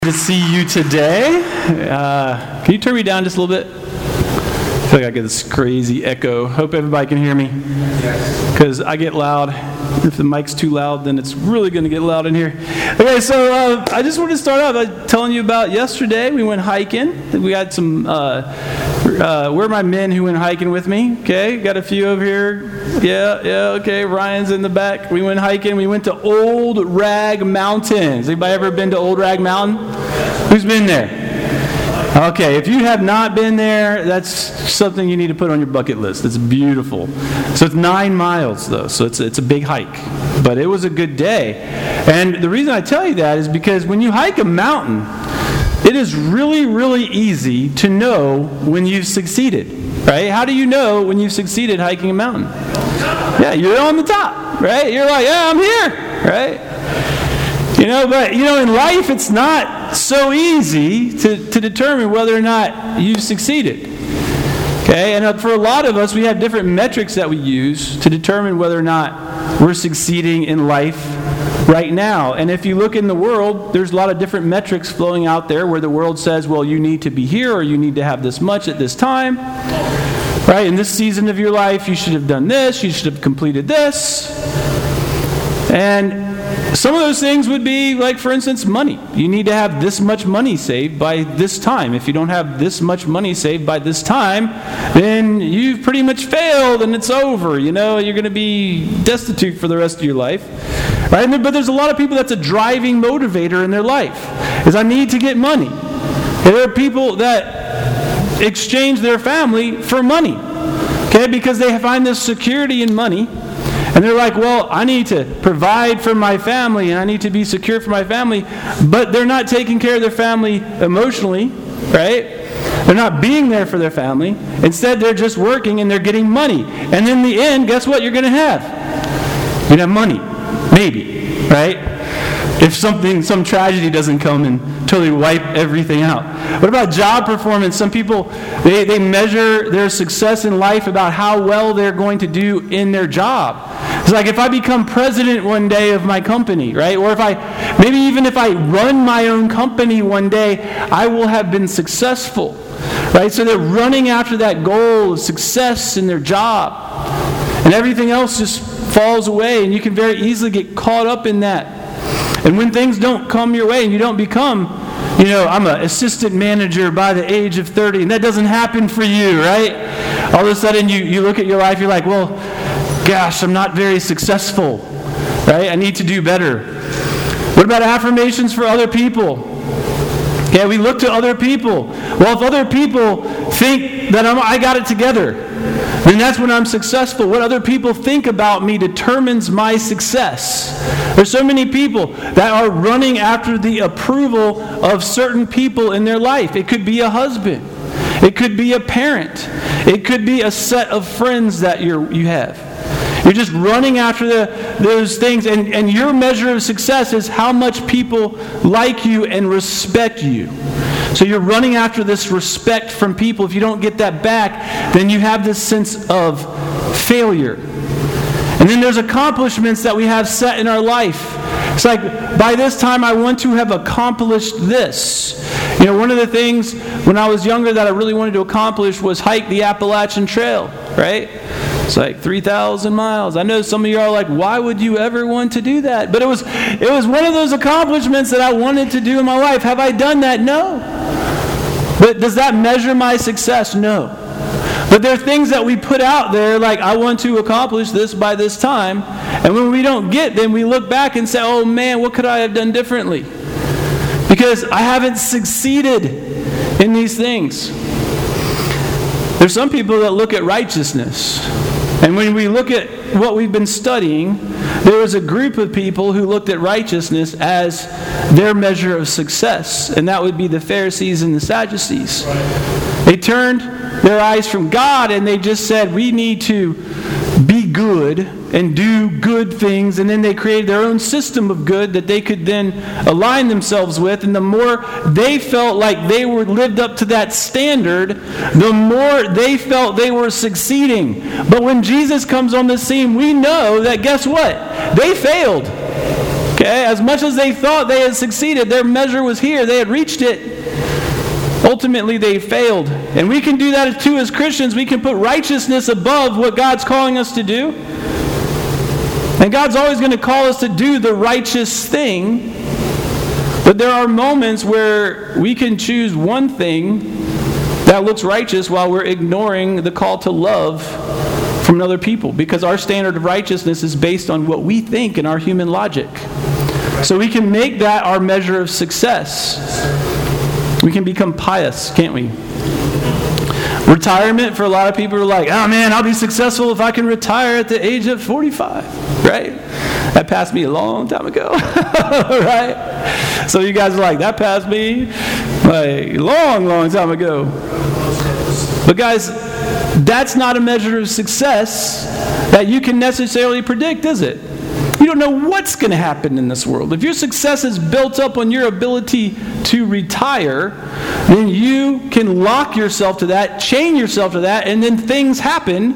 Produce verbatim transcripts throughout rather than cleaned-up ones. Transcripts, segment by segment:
To see you today. Uh, can you turn me down just a little bit? I feel like I get this crazy echo. Hope everybody can hear me. Because I get loud. If the mic's too loud, then it's really going to get loud in here. Okay, so uh, I just wanted to start out by telling you about yesterday. We went hiking. We got some, uh, uh, where are my men who went hiking with me? Okay, got a few over here. Yeah, yeah, okay, Ryan's in the back. We went hiking. We went to Old Rag Mountain. Has anybody ever been to Old Rag Mountain? Who's been there? Okay, if you have not been there, that's something you need to put on your bucket list. It's beautiful. So it's nine miles, though, so it's, it's a big hike. But it was a good day. And the reason I tell you that is because when you hike a mountain, it is really, really easy to know when you've succeeded, right? How do you know when you've succeeded hiking a mountain? Yeah, you're on the top, right? You're like, yeah, I'm here, right? You know, but, you know, in life, it's not so easy to, to determine whether or not you've succeeded. Okay? And for a lot of us, we have different metrics that we use to determine whether or not we're succeeding in life right now. And if you look in the world, there's a lot of different metrics flowing out there where the world says, well, you need to be here or you need to have this much at this time. Right? In this season of your life, you should have done this. You should have completed this. And some of those things would be, like, for instance, money. You need to have this much money saved by this time. If you don't have this much money saved by this time, then you've pretty much failed and it's over. You know, you're going to be destitute for the rest of your life. Right? But there's a lot of people that's a driving motivator in their life, is I need to get money. And there are people that exchange their family for money, okay, because they find this security in money. And they're like, well, I need to provide for my family and I need to be secure for my family. But they're not taking care of their family emotionally, right? They're not being there for their family. Instead, they're just working and they're getting money. And in the end, guess what you're going to have? You're going to have money. Maybe, right? If something, some tragedy doesn't come and totally wipe everything out. What about job performance? Some people, they, they measure their success in life about how well they're going to do in their job. It's like if I become president one day of my company, right? Or if I, maybe even if I run my own company one day, I will have been successful, right? So they're running after that goal of success in their job. And everything else just falls away, and you can very easily get caught up in that. And when things don't come your way and you don't become, you know, I'm an assistant manager by the age of thirty, and that doesn't happen for you, right? All of a sudden you, you look at your life, you're like, well, gosh, I'm not very successful, right? I need to do better. What about affirmations for other people? Okay, we look to other people. Well, if other people think that I'm, I got it together, then that's when I'm successful. What other people think about me determines my success. There's so many people that are running after the approval of certain people in their life. It could be a husband. It could be a parent. It could be a set of friends that you're, you have. You're just running after the, those things, and, and your measure of success is how much people like you and respect you. So you're running after this respect from people. If you don't get that back, then you have this sense of failure. And then there's accomplishments that we have set in our life. It's like, by this time I want to have accomplished this. You know, one of the things when I was younger that I really wanted to accomplish was hike the Appalachian Trail, right? It's like three thousand miles. I know some of you are like, why would you ever want to do that? But it was it was one of those accomplishments that I wanted to do in my life. Have I done that? No. But does that measure my success? No. But there are things that we put out there like, I want to accomplish this by this time. And when we don't get, then we look back and say, oh man, what could I have done differently? Because I haven't succeeded in these things. There's some people that look at righteousness. And when we look at what we've been studying, there was a group of people who looked at righteousness as their measure of success. And that would be the Pharisees and the Sadducees. They turned their eyes from God and they just said, we need to be good and do good things, and then they created their own system of good that they could then align themselves with, and the more they felt like they were lived up to that standard, the more they felt they were succeeding. But when Jesus comes on the scene, we know that, guess what? They failed. Okay, as much as they thought they had succeeded, their measure was here. They had reached it. Ultimately, they failed. And we can do that too as Christians. We can put righteousness above what God's calling us to do. And God's always going to call us to do the righteous thing. But there are moments where we can choose one thing that looks righteous while we're ignoring the call to love from other people, because our standard of righteousness is based on what we think and our human logic. So we can make that our measure of success. We can become pious, can't we? Retirement, for a lot of people, are like, oh man, I'll be successful if I can retire at the age of forty-five, right? That passed me a long time ago, right? So you guys are like, that passed me like long, long time ago. But guys, that's not a measure of success that you can necessarily predict, is it? You don't know what's going to happen in this world. If your success is built up on your ability to retire, then you can lock yourself to that, chain yourself to that, and then things happen,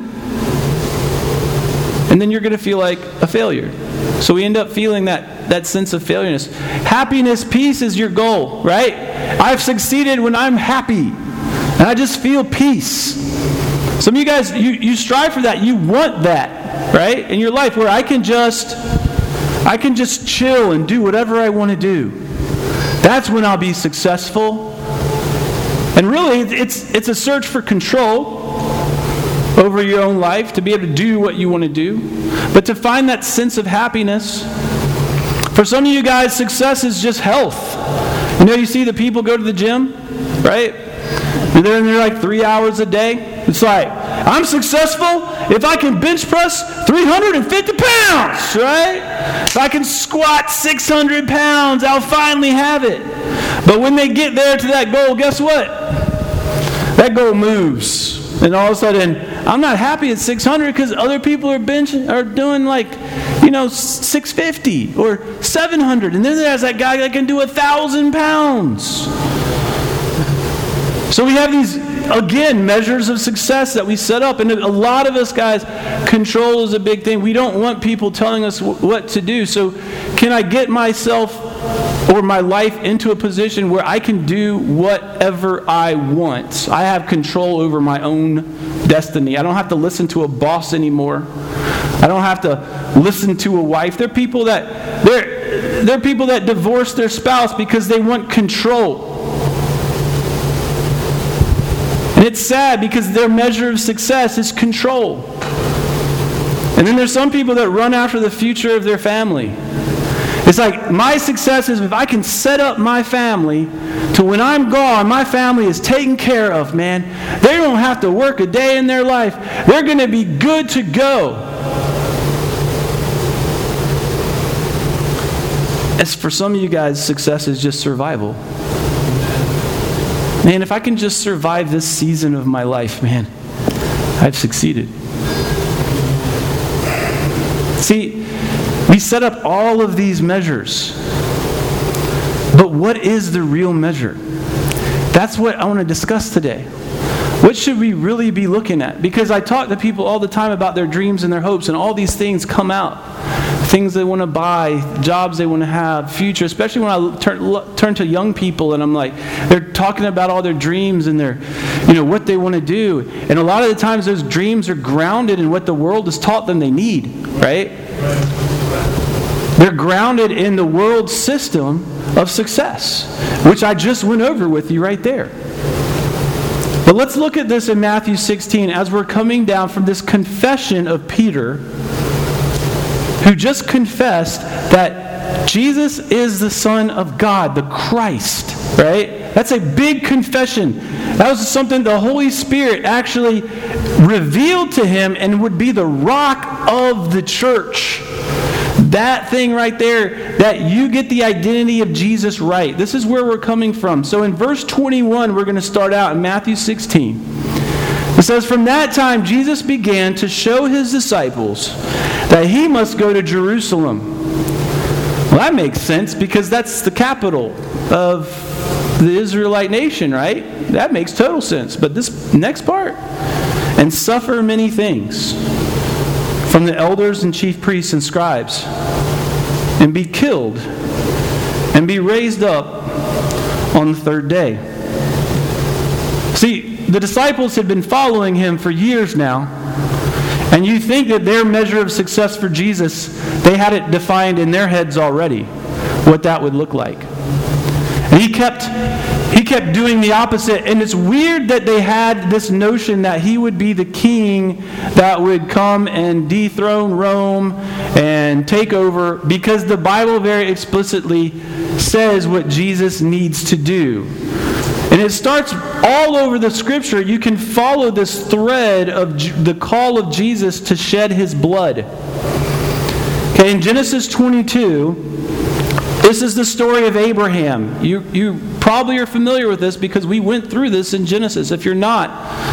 and then you're going to feel like a failure. So we end up feeling that, that sense of failureness. Happiness, peace is your goal, right? I've succeeded when I'm happy, and I just feel peace. Some of you guys, you, you strive for that. You want that, right? In your life, where I can just, I can just chill and do whatever I want to do. That's when I'll be successful. And really, it's it's a search for control over your own life, to be able to do what you want to do. But to find that sense of happiness. For some of you guys, success is just health. You know, you see the people go to the gym, right? And they're in there like three hours a day. It's like, I'm successful if I can bench press three hundred fifty pounds, right? If I can squat six hundred pounds, I'll finally have it. But when they get there to that goal, guess what? That goal moves. And all of a sudden, I'm not happy at six hundred because other people are benching, are doing like, you know, six fifty or seven hundred. And then there's that guy that can do one thousand pounds. So we have these, again, measures of success that we set up. And a lot of us, guys, control is a big thing. We don't want people telling us w- what to do. So can I get myself or my life into a position where I can do whatever I want? I have control over my own destiny. I don't have to listen to a boss anymore. I don't have to listen to a wife. There are people that, there, there are people that divorce their spouse because they want control. And it's sad because their measure of success is control. And then there's some people that run after the future of their family. It's like, my success is if I can set up my family to when I'm gone, my family is taken care of, man. They don't have to work a day in their life. They're going to be good to go. As for some of you guys, success is just survival. Man, if I can just survive this season of my life, man, I've succeeded. See, we set up all of these measures. But what is the real measure? That's what I want to discuss today. What should we really be looking at? Because I talk to people all the time about their dreams and their hopes, and all these things come out. Things they want to buy, jobs they want to have, future, especially when I turn, turn to young people and I'm like, they're talking about all their dreams and their, you know, what they want to do. And a lot of the times those dreams are grounded in what the world has taught them they need, right? They're grounded in the world system of success, which I just went over with you right there. But let's look at this in Matthew sixteen as we're coming down from this confession of Peter, who just confessed that Jesus is the Son of God, the Christ, right? That's a big confession. That was something the Holy Spirit actually revealed to him and would be the rock of the church. That thing right there, that you get the identity of Jesus right. This is where we're coming from. So in verse twenty-one, we're going to start out in Matthew sixteen. It says, "From that time Jesus began to show his disciples that he must go to Jerusalem." Well, that makes sense because that's the capital of the Israelite nation, right? That makes total sense. But this next part, "and suffer many things from the elders and chief priests and scribes, and be killed and be raised up on the third day. See, the disciples had been following him for years now, and you think that their measure of success for Jesus, they had it defined in their heads already, what that would look like. And he kept he kept doing the opposite, and it's weird that they had this notion that he would be the king that would come and dethrone Rome and take over, because the Bible very explicitly says what Jesus needs to do. And it starts all over the Scripture. You can follow this thread of J- the call of Jesus to shed his blood. Okay, in Genesis twenty-two, this is the story of Abraham. You, you probably are familiar with this because we went through this in Genesis. If you're not,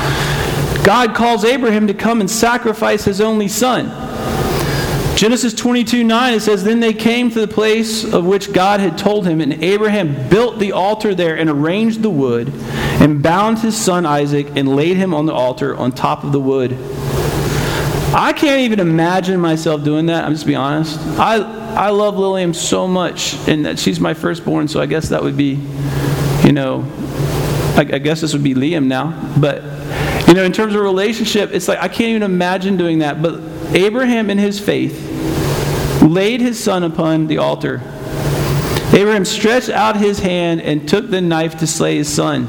God calls Abraham to come and sacrifice his only son. Genesis twenty-two nine, it says, "Then they came to the place of which God had told him, and Abraham built the altar there and arranged the wood, and bound his son Isaac, and laid him on the altar on top of the wood." I can't even imagine myself doing that. I'm just being honest. I I love Lillian so much, and that she's my firstborn, so I guess that would be, you know, I, I guess this would be Liam now. But, you know, in terms of relationship, it's like I can't even imagine doing that. But Abraham, in his faith, laid his son upon the altar. Abraham stretched out his hand and took the knife to slay his son.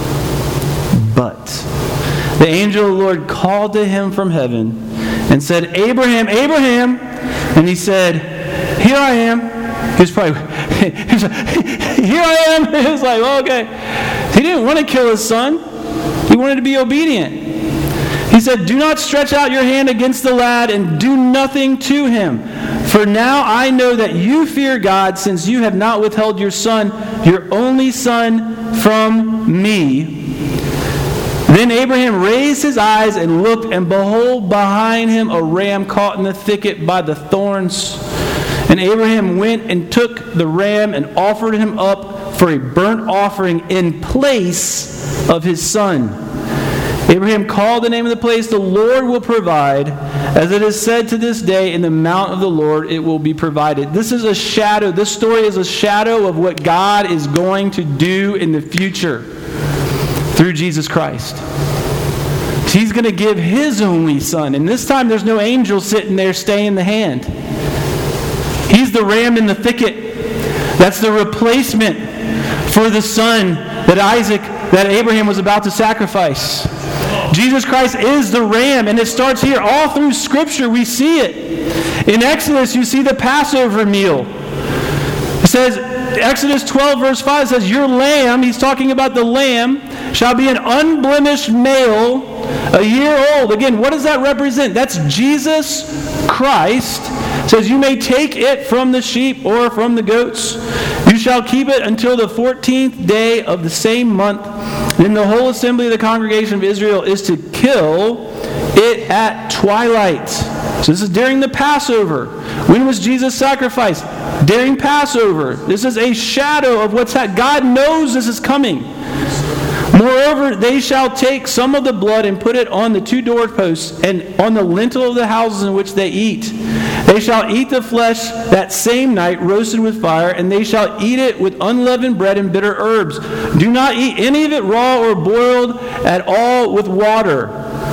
But the angel of the Lord called to him from heaven and said, "Abraham, Abraham!" And he said, "Here I am." He was probably, he was like, "Here I am." He was like, well, okay. He didn't want to kill his son. He wanted to be obedient. He said, "Do not stretch out your hand against the lad and do nothing to him. For now I know that you fear God, since you have not withheld your son, your only son, from me." Then Abraham raised his eyes and looked, and behold, behind him a ram caught in the thicket by the thorns. And Abraham went and took the ram and offered him up for a burnt offering in place of his son. Abraham called the name of the place, "The Lord will provide. As it is said to this day, in the mount of the Lord it will be provided." This is a shadow. This story is a shadow of what God is going to do in the future through Jesus Christ. He's going to give his only son. And this time there's no angel sitting there staying the hand. He's the ram in the thicket. That's the replacement for the son that Isaac, that Abraham was about to sacrifice. Jesus Christ is the ram, and it starts here. All through Scripture we see it. In Exodus you see the Passover meal. It says, Exodus twelve verse five says, "Your lamb," he's talking about the lamb, "shall be an unblemished male, a year old." Again, what does that represent? That's Jesus Christ. It says, "You may take it from the sheep or from the goats. You shall keep it until the fourteenth day of the same month. Then the whole assembly of the congregation of Israel is to kill it at twilight." So this is during the Passover. When was Jesus sacrificed? During Passover. This is a shadow of what's happening. God knows this is coming. "Moreover, they shall take some of the blood and put it on the two doorposts and on the lintel of the houses in which they eat. They shall eat the flesh that same night, roasted with fire, and they shall eat it with unleavened bread and bitter herbs. Do not eat any of it raw or boiled at all with water,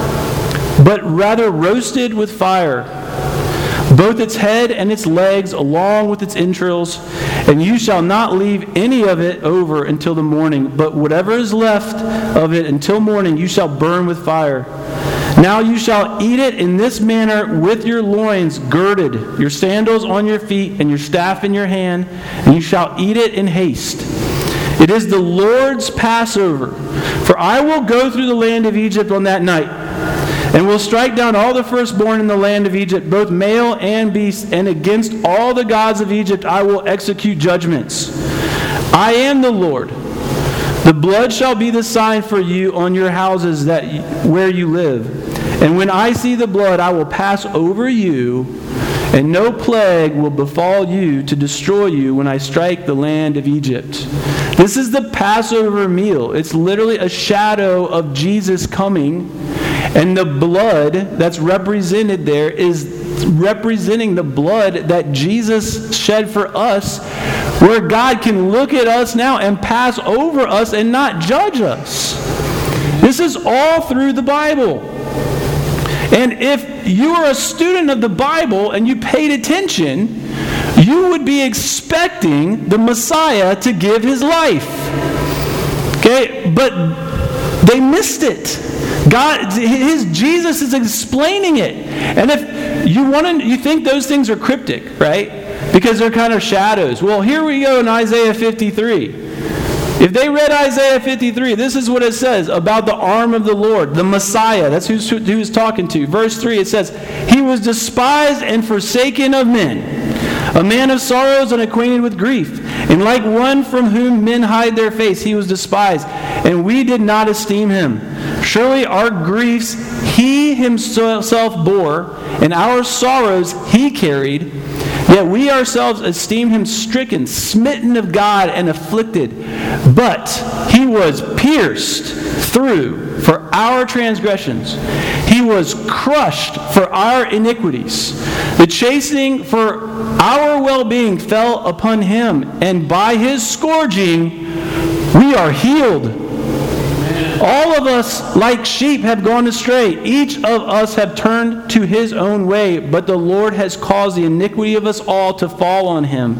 but rather roasted with fire, both its head and its legs, along with its entrails. And you shall not leave any of it over until the morning, but whatever is left of it until morning you shall burn with fire. Now you shall eat it in this manner, with your loins girded, your sandals on your feet, and your staff in your hand, and you shall eat it in haste. It is the Lord's Passover. For I will go through the land of Egypt on that night, and will strike down all the firstborn in the land of Egypt, both male and beast, and against all the gods of Egypt I will execute judgments. I am the Lord. The blood shall be the sign for you on your houses that where you live. And when I see the blood, I will pass over you, and no plague will befall you to destroy you when I strike the land of Egypt. This is the Passover meal. It's literally a shadow of Jesus coming. And the blood that's represented there is representing the blood that Jesus shed for us, where God can look at us now and pass over us and not judge us. This is all through the Bible. And if you are a student of the Bible and you paid attention, you would be expecting the Messiah to give his life. Okay, but they missed it. God, his Jesus is explaining it. And if you want to, you think those things are cryptic, right? Because they're kind of shadows. Well, here we go in Isaiah fifty-three. If they read Isaiah fifty-three, this is what it says about the arm of the Lord, the Messiah. That's who's, who he's talking to. Verse three, it says, "He was despised and forsaken of men, a man of sorrows and acquainted with grief. And like one from whom men hide their face, he was despised, and we did not esteem him. Surely our griefs he himself bore, and our sorrows he carried. Yet we ourselves esteemed him stricken, smitten of God, and afflicted. But he was pierced through for our transgressions. He was crushed for our iniquities. The chastening for our well-being fell upon him, and by his scourging we are healed. All of us, like sheep, have gone astray. Each of us have turned to his own way, but the Lord has caused the iniquity of us all to fall on him."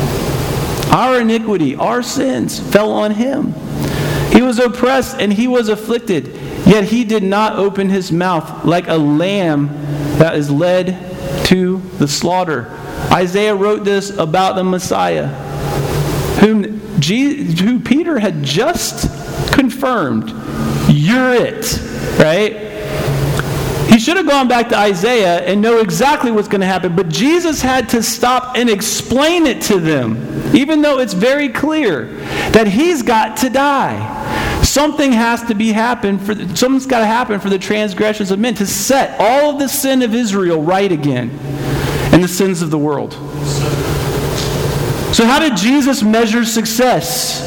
Our iniquity, our sins, fell on him. He was oppressed and he was afflicted, yet he did not open his mouth, like a lamb that is led to the slaughter. Isaiah wrote this about the Messiah, whom, Jesus, who Peter had just confirmed. You're it, right? He should have gone back to Isaiah and know exactly what's going to happen, but Jesus had to stop and explain it to them, even though it's very clear that he's got to die. Something has to be happen for something's got to happen for the transgressions of men to set all of the sin of Israel right again and the sins of the world. So how did Jesus measure success?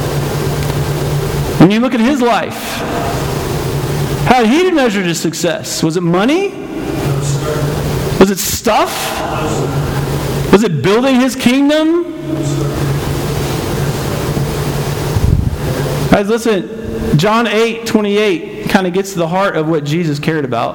When you look at his life, how did he measure his success? Was it money? Was it stuff? Was it building his kingdom? Guys, listen, John eight twenty-eight kind of gets to the heart of what Jesus cared about.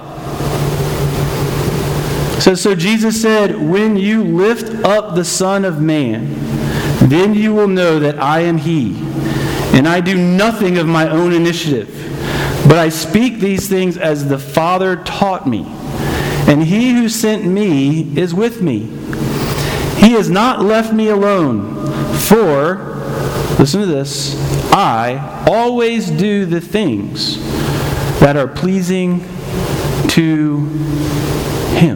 It says, "So Jesus said, when you lift up the Son of Man, then you will know that I am he. And I do nothing of my own initiative, but I speak these things as the Father taught me. And he who sent me is with me. He has not left me alone, for," listen to this, "I always do the things that are pleasing to him."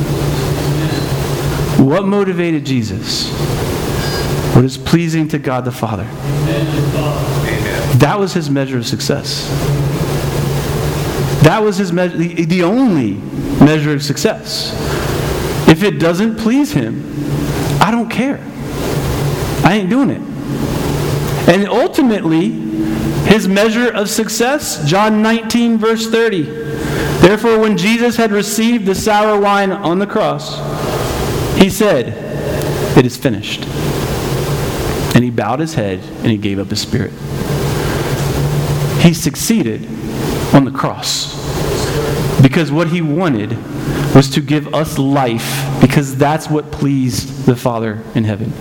What motivated Jesus? What is pleasing to God the Father? That was his measure of success. That was his measure, the, the only measure of success. If it doesn't please him, I don't care. I ain't doing it. And ultimately, his measure of success, John nineteen, verse thirty. "Therefore, when Jesus had received the sour wine on the cross, he said, 'It is finished.' And he bowed his head and he gave up his spirit." He succeeded on the cross because what he wanted was to give us life, because that's what pleased the Father in heaven.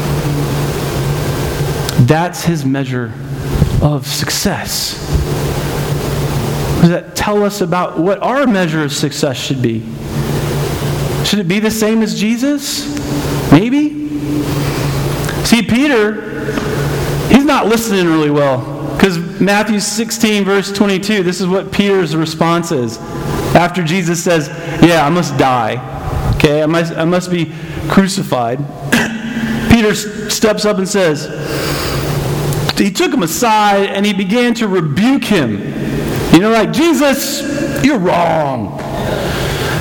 That's his measure of success. Does that tell us about what our measure of success should be? Should it be the same as Jesus? Maybe. See, Peter, he's not listening really well. Because Matthew sixteen, verse twenty-two, this is what Peter's response is. After Jesus says, yeah, I must die. Okay, I must, I must be crucified. Peter steps up and says, he took him aside and he began to rebuke him. You know, like, Jesus, you're wrong.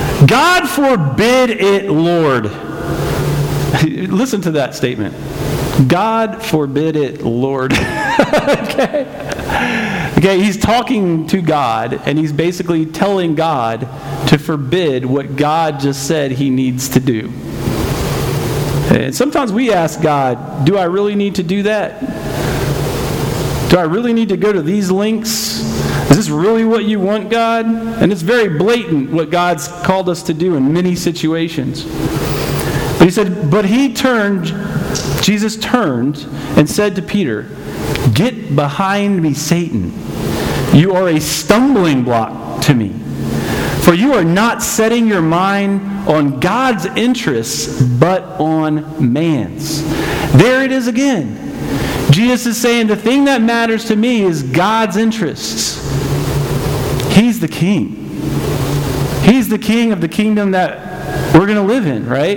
God forbid it, Lord. Listen to that statement. God forbid it, Lord. Okay? Okay, he's talking to God, and he's basically telling God to forbid what God just said he needs to do. And sometimes we ask God, do I really need to do that? Do I really need to go to these links? Is this really what you want, God? And it's very blatant what God's called us to do in many situations. But he said, but he turned, Jesus turned and said to Peter, "Get behind me, Satan. You are a stumbling block to me. For you are not setting your mind on God's interests, but on man's." There it is again. Jesus is saying the thing that matters to me is God's interests. He's the king. He's the king of the kingdom that we're going to live in, right?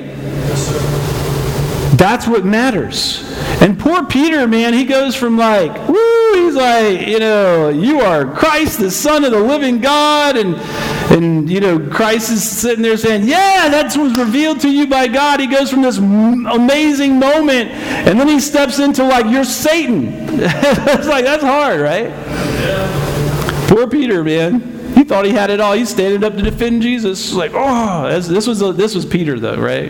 That's what matters. And poor Peter, man, he goes from like, woo, he's like, you know, you are Christ, the Son of the living God. And, and you know, Christ is sitting there saying, yeah, that was revealed to you by God. He goes from this amazing moment, and then he steps into like, you're Satan. It's like, that's hard, right? Yeah. Poor Peter, man. He thought he had it all. He's standing up to defend Jesus. Like, oh, this was, this was Peter, though, right?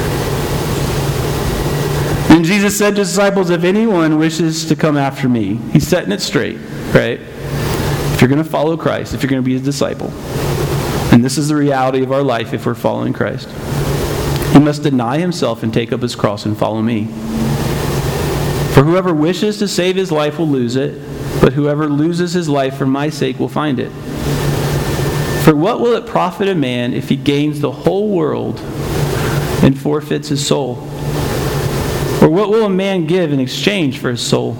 And Jesus said to his disciples, if anyone wishes to come after me, he's setting it straight, right? If you're going to follow Christ, if you're going to be his disciple, and this is the reality of our life if we're following Christ, he must deny himself and take up his cross and follow me. For whoever wishes to save his life will lose it, but whoever loses his life for my sake will find it. For what will it profit a man if he gains the whole world and forfeits his soul? Or what will a man give in exchange for his soul?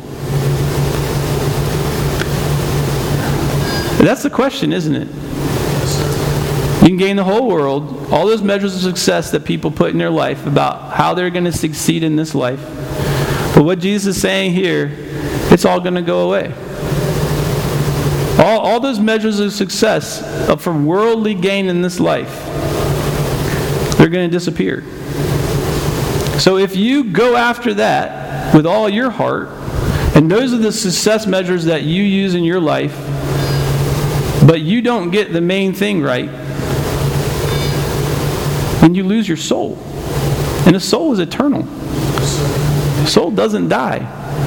That's the question, isn't it? You can gain the whole world, all those measures of success that people put in their life about how they're going to succeed in this life. But what Jesus is saying here, it's all going to go away. All, all those measures of success from worldly gain in this life, they're going to disappear. So if you go after that with all your heart, and those are the success measures that you use in your life, but you don't get the main thing right, then you lose your soul. And a soul is eternal. A soul doesn't die.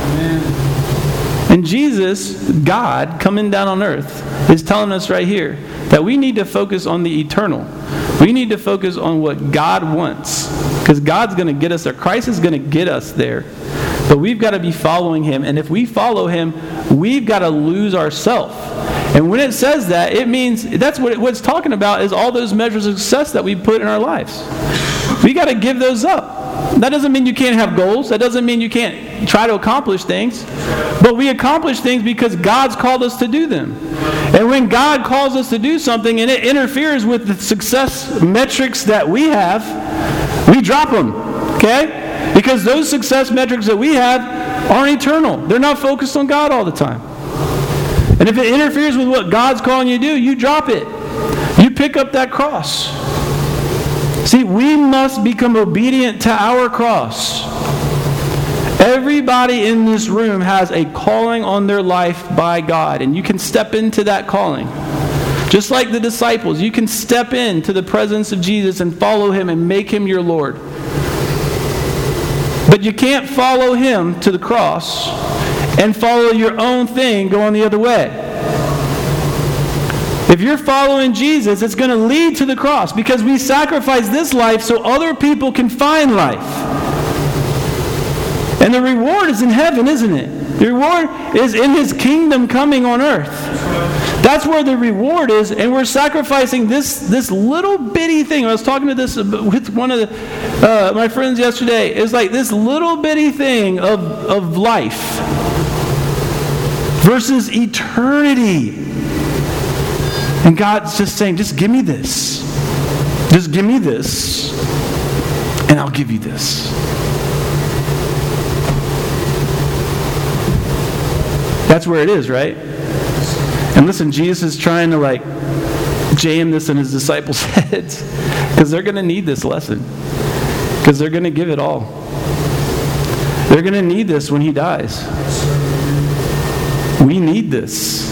And Jesus, God, coming down on earth, is telling us right here that we need to focus on the eternal. We need to focus on what God wants. Because God's going to get us there. Christ is going to get us there. But we've got to be following him. And if we follow him, we've got to lose ourselves. And when it says that, it means, that's what, it, what it's talking about is all those measures of success that we put in our lives. We got to give those up. That doesn't mean you can't have goals. That doesn't mean you can't try to accomplish things. But we accomplish things because God's called us to do them. And when God calls us to do something and it interferes with the success metrics that we have, we drop them. Okay? Because those success metrics that we have aren't eternal. They're not focused on God all the time. And if it interferes with what God's calling you to do, you drop it. You pick up that cross. See, we must become obedient to our cross. Everybody in this room has a calling on their life by God, and you can step into that calling. Just like the disciples, you can step into the presence of Jesus and follow him and make him your Lord. But you can't follow him to the cross and follow your own thing going the other way. If you're following Jesus, it's going to lead to the cross because we sacrifice this life so other people can find life. And the reward is in heaven, isn't it? The reward is in his kingdom coming on earth. That's where the reward is, and we're sacrificing this, this little bitty thing. I was talking to this with one of the, uh, my friends yesterday. It's like this little bitty thing of, of life versus eternity. And God's just saying, just give me this. Just give me this, and I'll give you this. That's where it is, right? And listen, Jesus is trying to like jam this in his disciples' heads because they're going to need this lesson because they're going to give it all. They're going to need this when he dies. We need this.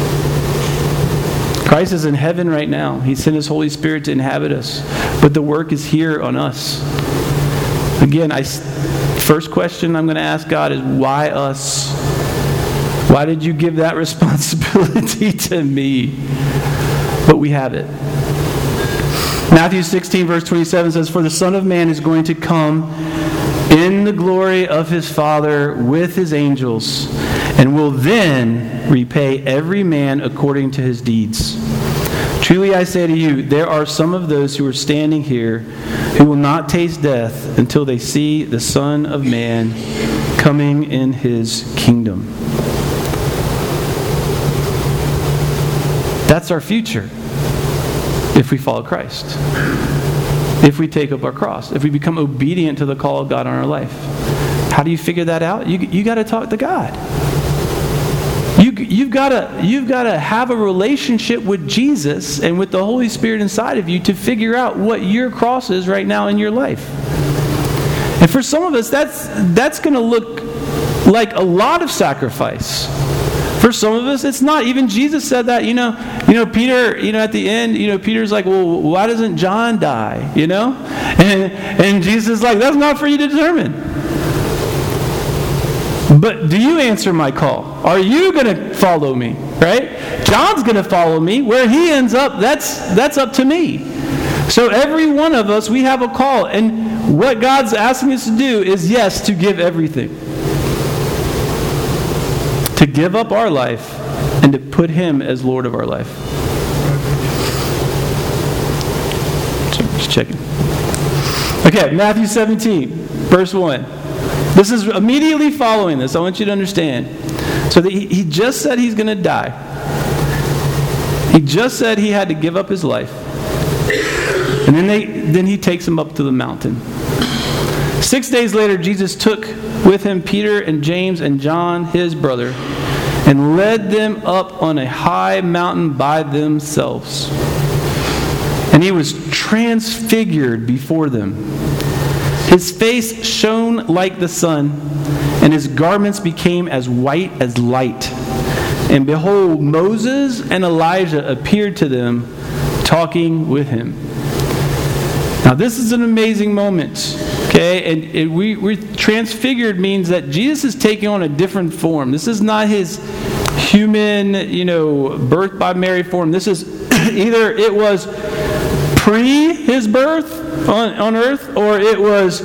Christ is in heaven right now. He sent his Holy Spirit to inhabit us. But the work is here on us. Again, I, first question I'm going to ask God is, why us? Why did you give that responsibility to me? But we have it. Matthew sixteen, verse twenty-seven says, "For the Son of Man is going to come in the glory of his Father with his angels, and will then repay every man according to his deeds. Truly I say to you, there are some of those who are standing here who will not taste death until they see the Son of Man coming in his kingdom." That's our future if we follow Christ. If we take up our cross. If we become obedient to the call of God on our life. How do you figure that out? You, you got to talk to God. You, you've got to you've got to have a relationship with Jesus and with the Holy Spirit inside of you to figure out what your cross is right now in your life. And for some of us, that's that's going to look like a lot of sacrifice. For some of us, it's not. Even Jesus said that. You know, you know, Peter. You know, at the end, you know, Peter's like, "Well, why doesn't John die?" You know, and and Jesus is like, "That's not for you to determine." But do you answer my call? Are you going to follow me? Right? John's going to follow me. Where he ends up, that's that's up to me. So every one of us, we have a call, and what God's asking us to do is, yes, to give everything. To give up our life and to put him as Lord of our life. Just checking. Okay, Matthew seventeen, verse one. This is immediately following this. I want you to understand. So that he, he just said he's going to die. He just said he had to give up his life. And then they then he takes him up to the mountain. Six days later, Jesus took with him Peter and James and John, his brother, and led them up on a high mountain by themselves. And he was transfigured before them. His face shone like the sun, and his garments became as white as light. And behold, Moses and Elijah appeared to them, talking with him. Now this is an amazing moment. Okay, and it, we, we're transfigured means that Jesus is taking on a different form. This is not his human, you know, birth by Mary form. This is either it was pre his birth on, on earth, or it was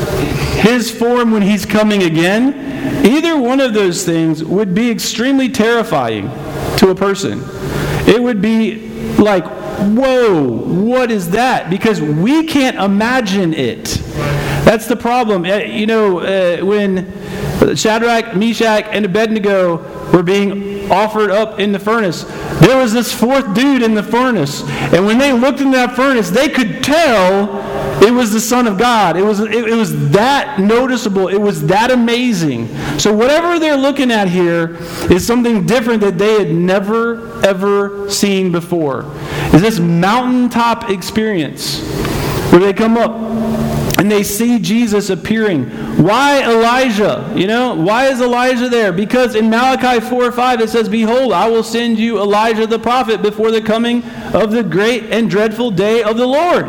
his form when he's coming again. Either one of those things would be extremely terrifying to a person. It would be like, whoa, what is that? Because we can't imagine it. That's the problem. Uh, you know, uh, when Shadrach, Meshach, and Abednego were being offered up in the furnace, there was this fourth dude in the furnace. And when they looked in that furnace, they could tell it was the Son of God. It was, it, it was that noticeable. It was that amazing. So whatever they're looking at here is something different that they had never, ever seen before. Is this mountaintop experience where they come up and they see Jesus appearing. Why Elijah? You know, why is Elijah there? Because in Malachi four five it says, "Behold, I will send you Elijah the prophet before the coming of the great and dreadful day of the Lord."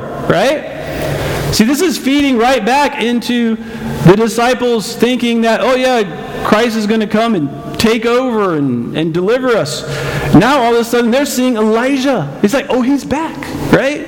Right? See, this is feeding right back into the disciples thinking that, oh yeah, Christ is going to come and take over and, and deliver us. Now all of a sudden they're seeing Elijah. It's like, oh, he's back, right?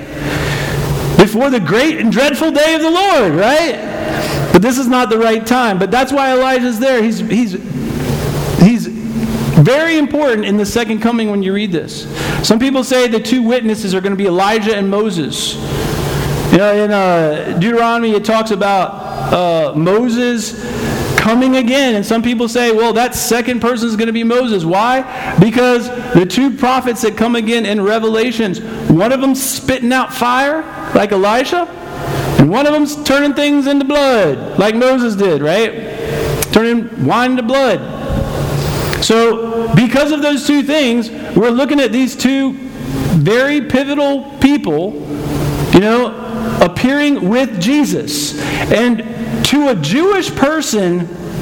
Before the great and dreadful day of the Lord, right? But this is not the right time. But that's why Elijah's there. He's he's he's very important in the second coming when you read this. Some people say the two witnesses are going to be Elijah and Moses. You know, in uh, Deuteronomy it talks about uh, Moses coming again, and some people say, well, that second person is going to be Moses. Why? Because the two prophets that come again in Revelations, one of them's spitting out fire like Elijah, and one of them's turning things into blood like Moses did, right? Turning wine into blood. So because of those two things, we're looking at these two very pivotal people, you know, appearing with Jesus. And to a Jewish person,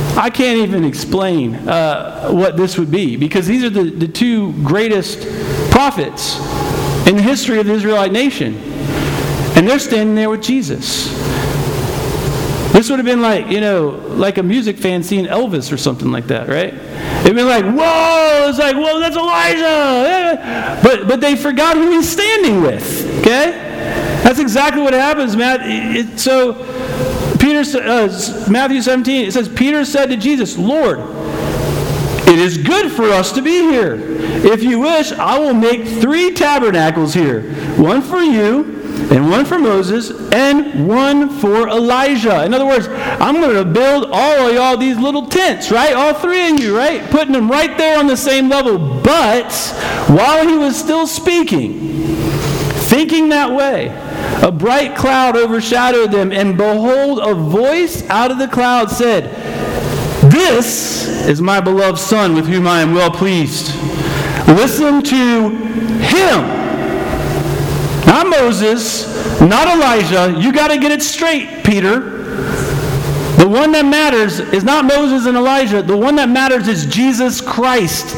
I can't even explain uh, what this would be, because these are the, the two greatest prophets in the history of the Israelite nation. And they're standing there with Jesus. This would have been like, you know, like a music fan seeing Elvis or something like that, right? It'd be like, whoa! It's like, whoa, that's Elijah! But but they forgot who he's standing with, okay? That's exactly what happens, Matt. It, it, so, Peter, uh, Matthew seventeen, it says, Peter said to Jesus, Lord, it is good for us to be here. If you wish, I will make three tabernacles here. One for you, and one for Moses, and one for Elijah. In other words, I'm going to build all of y'all these little tents, right? All three of you, right? Putting them right there on the same level. But while he was still speaking, thinking that way, a bright cloud overshadowed them, and behold, a voice out of the cloud said, This is my beloved Son, with whom I am well pleased. Listen to him. Not Moses, not Elijah. You got to get it straight, Peter. The one that matters is not Moses and Elijah. The one that matters is Jesus Christ.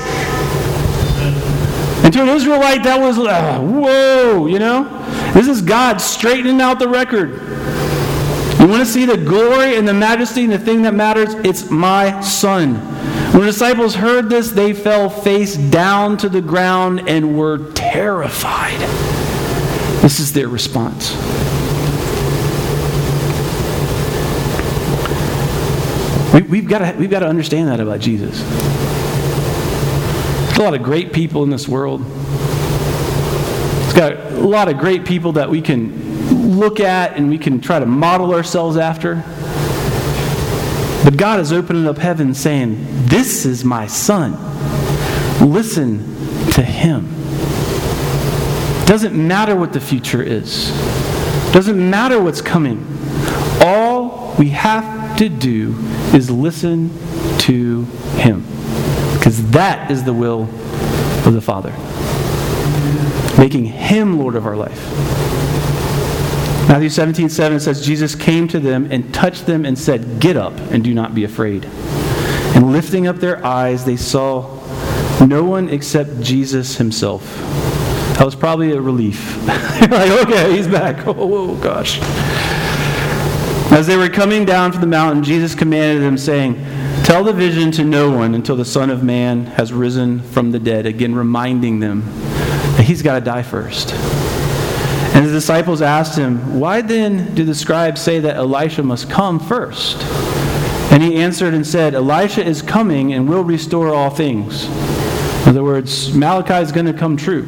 And to an Israelite, that was, uh, whoa, you know? This is God straightening out the record. You want to see the glory and the majesty and the thing that matters? It's my Son. When the disciples heard this, they fell face down to the ground and were terrified. This is their response. We, we've got to, we've got to understand that about Jesus. There's a lot of great people in this world. It's got a lot of great people that we can look at and we can try to model ourselves after. But God is opening up heaven saying, this is my Son. Listen to him. Doesn't matter what the future is. Doesn't matter what's coming. All we have to do is listen to him. Because that is the will of the Father. Making him Lord of our life. Matthew seventeen seven says, Jesus came to them and touched them and said, Get up and do not be afraid. And lifting up their eyes, they saw no one except Jesus himself. That was probably a relief. Like, okay, he's back. Oh, whoa, gosh. As they were coming down from the mountain, Jesus commanded them, saying, Tell the vision to no one until the Son of Man has risen from the dead. Again, reminding them that he's got to die first. And the disciples asked him, Why then do the scribes say that Elisha must come first? And he answered and said, Elisha is coming and will restore all things. In other words, Malachi is going to come true.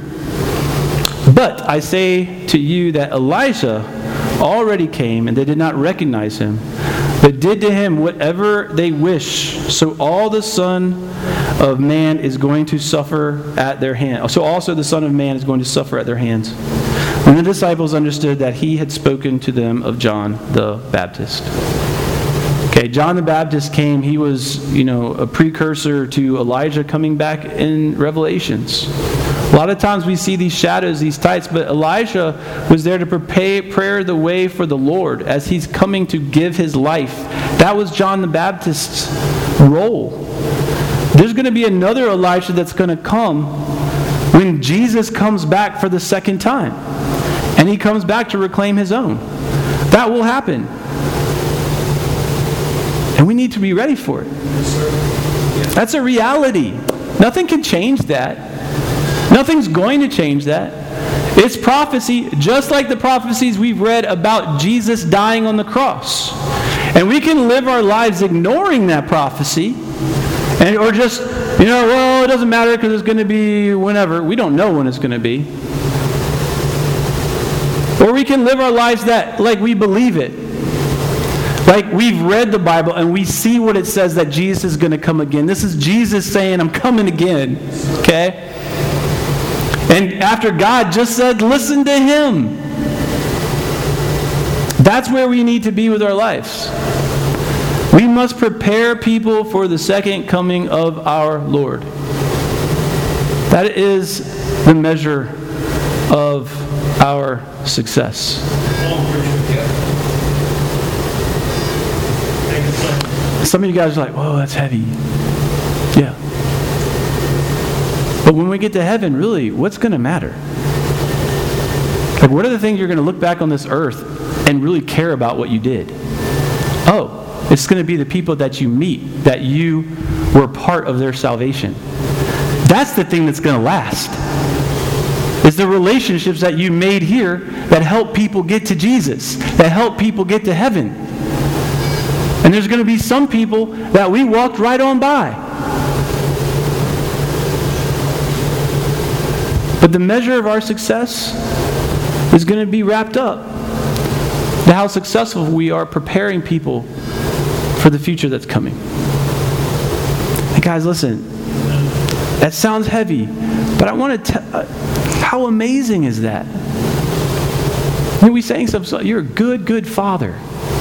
But I say to you that Elijah already came, and they did not recognize him, but did to him whatever they wish. So all the Son of Man is going to suffer at their hands. So also the Son of Man is going to suffer at their hands. When the disciples understood that he had spoken to them of John the Baptist. Okay, John the Baptist came. He was, you know, a precursor to Elijah coming back in Revelations. A lot of times we see these shadows, these types, but Elijah was there to prepare, prepare the way for the Lord as he's coming to give his life. That was John the Baptist's role. There's going to be another Elijah that's going to come when Jesus comes back for the second time. And he comes back to reclaim his own. That will happen. And we need to be ready for it. That's a reality. Nothing can change that. Nothing's going to change that. It's prophecy, just like the prophecies we've read about Jesus dying on the cross. And we can live our lives ignoring that prophecy, and or just, you know, well, it doesn't matter because it's going to be whenever. We don't know when it's going to be. Or we can live our lives that like we believe it. Like we've read the Bible and we see what it says that Jesus is going to come again. This is Jesus saying, I'm coming again. Okay? And after God just said, listen to him. That's where we need to be with our lives. We must prepare people for the second coming of our Lord. That is the measure of our success. Some of you guys are like, whoa, that's heavy. Yeah. But when we get to heaven, really, what's going to matter? Like, what are the things you're going to look back on this earth and really care about what you did? Oh, it's going to be the people that you meet, that you were part of their salvation. That's the thing that's going to last. It's the relationships that you made here that help people get to Jesus, that help people get to heaven. And there's going to be some people that we walked right on by. But the measure of our success is going to be wrapped up to how successful we are preparing people for the future that's coming. And guys, listen, that sounds heavy, but I want to tell, how amazing is that? You know, we sang some song, you're a good, good father.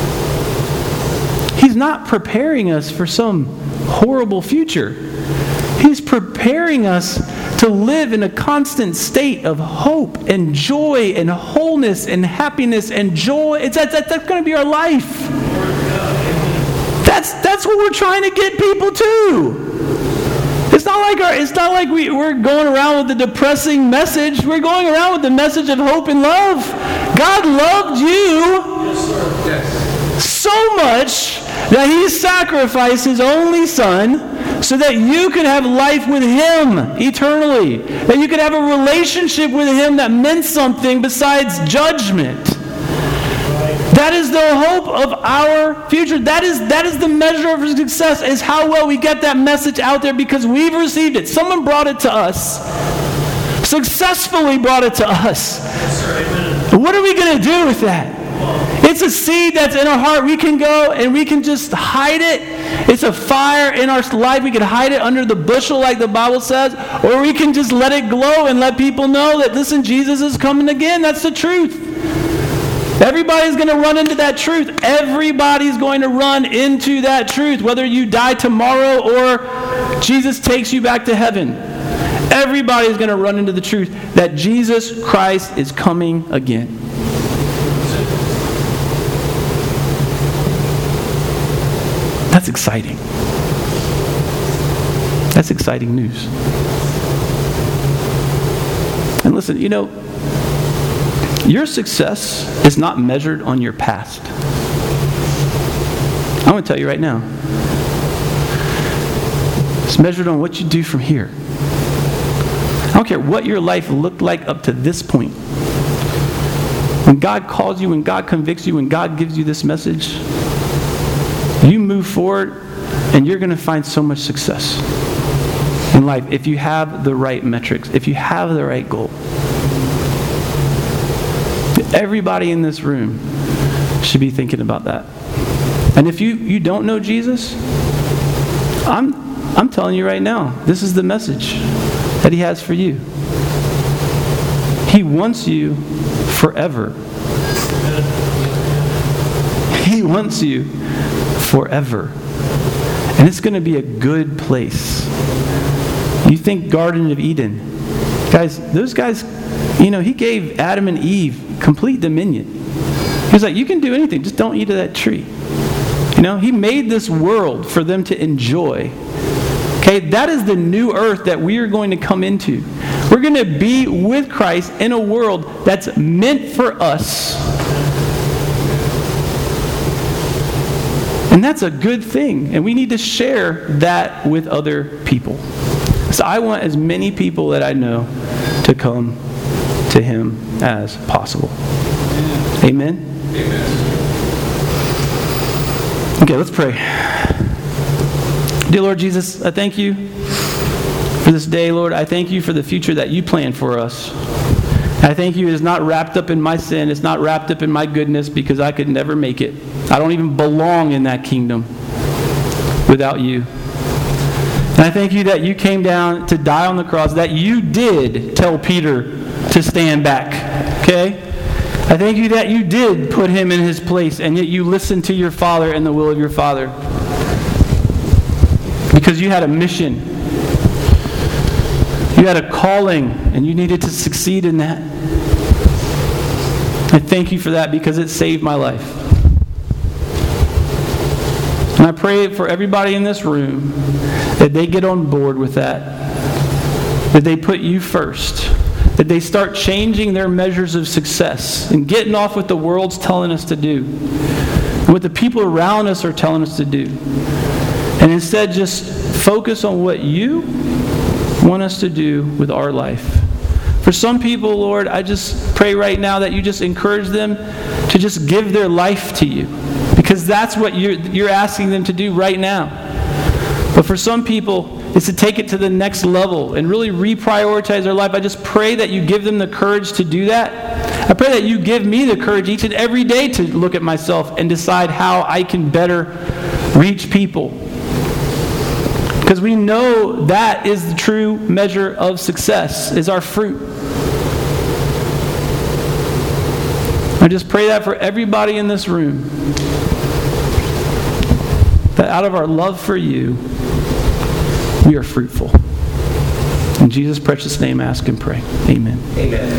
He's not preparing us for some horrible future. He's preparing us to live in a constant state of hope and joy and wholeness and happiness and joy. It's that, that, that's going to be our life. That's that's what we're trying to get people to. It's not like our, it's not like we, we're going around with a depressing message. We're going around with the message of hope and love. God loved you Yes, sir. Yes. so much that He sacrificed His only Son so that you could have life with Him eternally. That you could have a relationship with Him that meant something besides judgment. That is the hope of our future. That is that is the measure of success, is how well we get that message out there because we've received it. Someone brought it to us. Successfully brought it to us. Yes, sir. Amen. What are we going to do with that? It's a seed that's in our heart. We can go and we can just hide it. It's a fire in our life. We can hide it under the bushel like the Bible says. Or we can just let it glow and let people know that, listen, Jesus is coming again. That's the truth. Everybody's going to run into that truth. Everybody's going to run into that truth. Whether you die tomorrow or Jesus takes you back to heaven. Everybody's going to run into the truth that Jesus Christ is coming again. That's exciting. That's exciting news. And listen, you know, your success is not measured on your past. I'm going to tell you right now. It's measured on what you do from here. I don't care what your life looked like up to this point. When God calls you, when God convicts you, when God gives you this message, you move forward and you're going to find so much success in life if you have the right metrics, if you have the right goal. Everybody in this room should be thinking about that. And if you, you don't know Jesus, I'm, I'm telling you right now, this is the message that He has for you. He wants you forever. He wants you forever. And it's going to be a good place. You think Garden of Eden. Guys, those guys, you know, He gave Adam and Eve complete dominion. He was like, you can do anything, just don't eat of that tree. You know, He made this world for them to enjoy. Okay, that is the new earth that we are going to come into. We're going to be with Christ in a world that's meant for us. And that's a good thing. And we need to share that with other people. So I want as many people that I know to come to Him as possible. Amen? Amen. Okay, let's pray. Dear Lord Jesus, I thank You for this day, Lord. I thank You for the future that You plan for us. I thank You it is not wrapped up in my sin. It's not wrapped up in my goodness because I could never make it. I don't even belong in that kingdom without You. And I thank You that You came down to die on the cross, that You did tell Peter to stand back. Okay? I thank You that You did put him in his place, and yet You listened to Your Father and the will of Your Father. Because You had a mission. You had a calling, and You needed to succeed in that. I thank You for that because it saved my life. And I pray for everybody in this room that they get on board with that, that they put you first, that they start changing their measures of success and getting off what the world's telling us to do, and what the people around us are telling us to do, and instead just focus on what you want us to do with our life. For some people, Lord, I just pray right now that you just encourage them to just give their life to you, because that's what you're, you're asking them to do right now. But for some people, it's to take it to the next level and really reprioritize their life. I just pray that you give them the courage to do that. I pray that you give me the courage each and every day to look at myself and decide how I can better reach people. Because we know that is the true measure of success, is our fruit. I just pray that for everybody in this room, that out of our love for you, we are fruitful. In Jesus' precious name, I ask and pray. Amen. Amen.